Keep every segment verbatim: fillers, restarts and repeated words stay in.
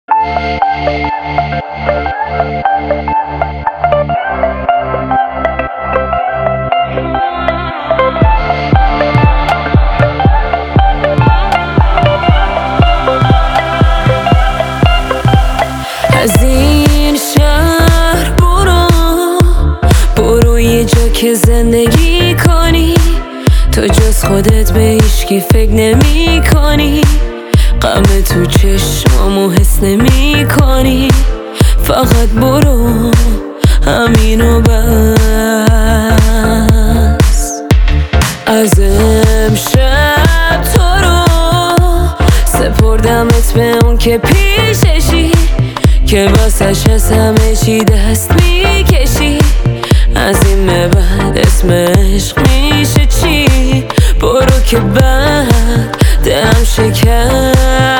از این شهر برو برو یه جا که زندگی کنی، تو جز خودت به هیچکی فکر نمی کنی، غم تو چشمامو حس نمی کنی، فقط برو همینو بس. از امشب تو رو سپردمت به اون که پیششی، که واسش از همه چی دست میکشی، از این به بعد اسم عشق میشه چی؟ برو که بعد دلم شکست.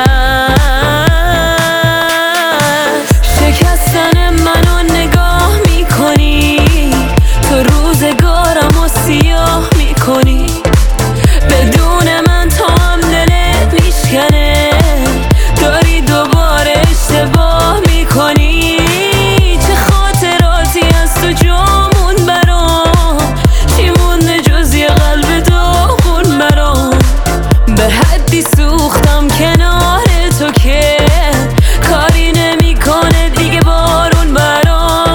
شکستن منو نگاه میکنی، تو روزگارم و سیاه میکنی، بدون من تا هم دلت میشکنه، داری دوباره اشتباه میکنی. چه خاطراتی از تو جامون برام، چی مونده جز یه قلب داغون برام، به حدی سوختم کنار تو که کاری نمیکنه دیگه بارون برام.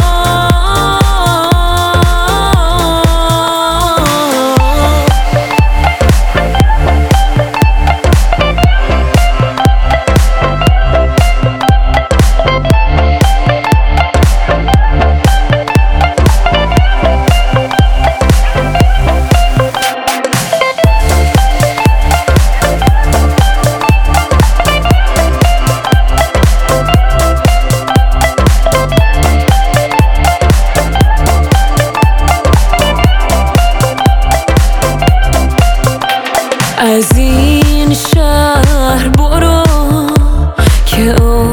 از این شهر برو که